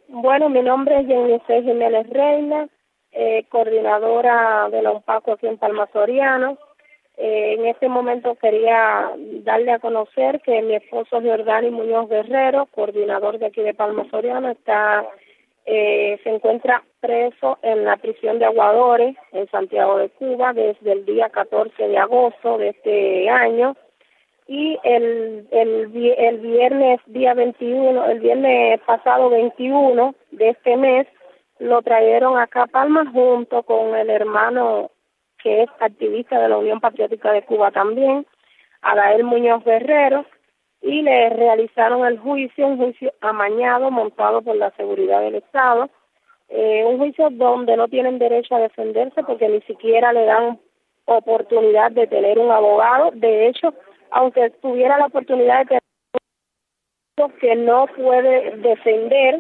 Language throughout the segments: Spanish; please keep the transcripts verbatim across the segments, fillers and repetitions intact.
Bueno, mi nombre es Jennifer Jiménez Reina, eh, coordinadora de la UNPACO aquí en Palma Soriano. Eh, en este momento quería darle a conocer que mi esposo Giordani Muñoz Guerrero, coordinador de aquí de Palma Soriano, está eh, se encuentra preso en la prisión de Aguadores en Santiago de Cuba desde el día catorce de agosto de este año. Y el, el, el viernes día veintiuno, el viernes pasado veintiuno de este mes, lo trajeron acá a Palma junto con el hermano que es activista de la Unión Patriótica de Cuba también, Adael Muñoz Guerrero, y le realizaron el juicio, un juicio amañado montado por la seguridad del Estado, eh, un juicio donde no tienen derecho a defenderse porque ni siquiera le dan oportunidad de tener un abogado. De hecho, aunque tuviera la oportunidad de tener, que no puede defender,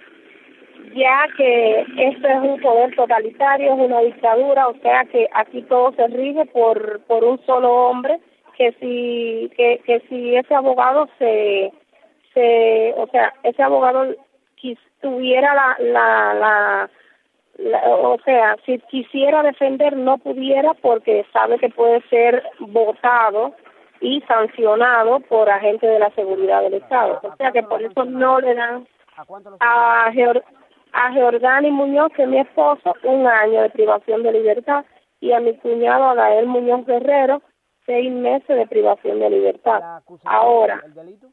ya que esto es un poder totalitario, es una dictadura, o sea que aquí todo se rige por por un solo hombre, que si que, que si ese abogado se se o sea ese abogado quis, tuviera la, la la la o sea si quisiera defender no pudiera porque sabe que puede ser votado y sancionado por agentes de la seguridad del Estado. O sea que por eso no le dan a, Geor, a Giordani Muñoz, que es mi esposo, un año de privación de libertad, y a mi cuñado Adael Muñoz Guerrero, seis meses de privación de libertad. Ahora,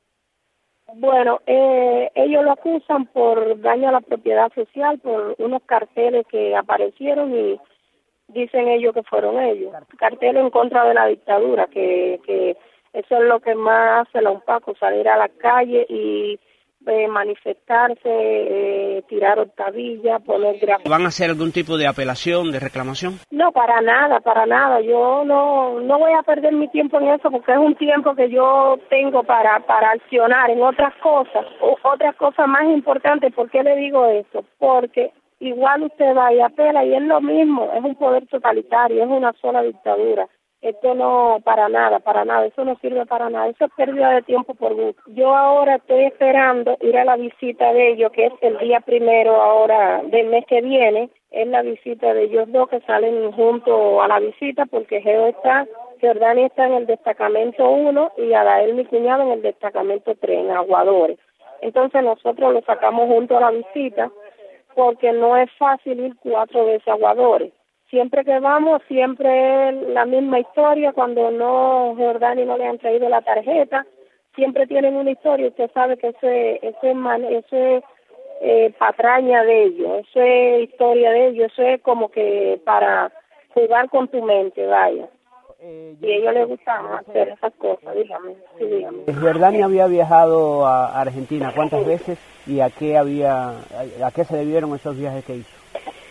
bueno, eh, ellos lo acusan por daño a la propiedad social, por unos carteles que aparecieron y dicen ellos que fueron ellos, carteles en contra de la dictadura, que que eso es lo que más hace la UNPACO, salir a la calle y eh, manifestarse, eh, tirar octavillas, poner grafiti. ¿Van a hacer algún tipo de apelación, de reclamación? No, para nada, para nada. Yo no no voy a perder mi tiempo en eso porque es un tiempo que yo tengo para para accionar en otras cosas, o otras cosas más importantes. ¿Por qué le digo esto? Porque igual usted va y apela y es lo mismo, es un poder totalitario, es una sola dictadura. Esto no, para nada, para nada, eso no sirve para nada, eso es pérdida de tiempo por gusto. Yo ahora estoy esperando ir a la visita de ellos, que es el día primero ahora del mes que viene, es la visita de ellos dos que salen junto a la visita porque Geo está, Giordani está en el destacamento uno y Adael, mi cuñado, en el destacamento tres, en Aguadores. Entonces nosotros lo sacamos junto a la visita, porque no es fácil ir cuatro veces a Aguadores. Siempre que vamos, siempre es la misma historia, cuando no, Giordani no le han traído la tarjeta, siempre tienen una historia, usted sabe que ese, ese, man, ese eh, patraña de ellos, eso es historia de ellos, eso es como que para jugar con tu mente, vaya. Eh, y a ellos les gusta hacer esas cosas, dígame, sí, dígame. Giordani había viajado a Argentina, ¿cuántas veces y a qué había, a qué se debieron esos viajes que hizo?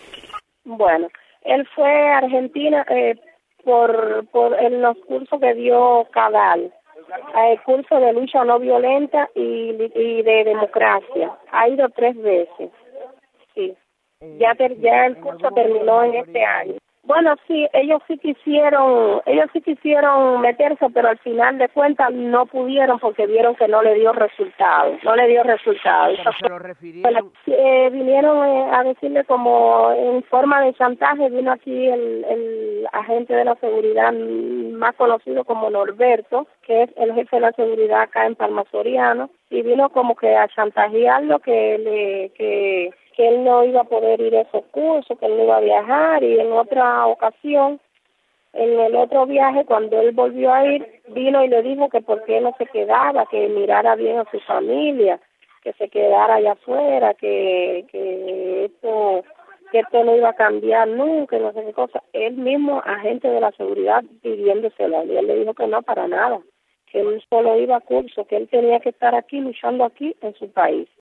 Bueno, él fue a Argentina eh, por por en los cursos que dio Cadal, el curso de lucha no violenta y, y de democracia. Ha ido tres veces, sí. Ya ter, ya el curso terminó en este año. Bueno, sí, ellos sí quisieron, ellos sí quisieron meterse, pero al final de cuentas no pudieron porque vieron que no le dio resultado, no le dio resultado. Pero se lo refirieron. Eh, vinieron eh, a decirle como en forma de chantaje, vino aquí el, el agente de la seguridad más conocido como Norberto, que es el jefe de la seguridad acá en Palma Soriano, y vino como que a chantajearlo que le, que que él no iba a poder ir a esos cursos, que él no iba a viajar, y en otra ocasión, en el otro viaje, cuando él volvió a ir, vino y le dijo que por qué no se quedaba, que mirara bien a su familia, que se quedara allá afuera, que, que esto que esto no iba a cambiar nunca, no sé qué cosa. Él mismo, agente de la seguridad, pidiéndoselo, y él le dijo que no, para nada, que él solo iba a curso, que él tenía que estar aquí, luchando aquí en su país.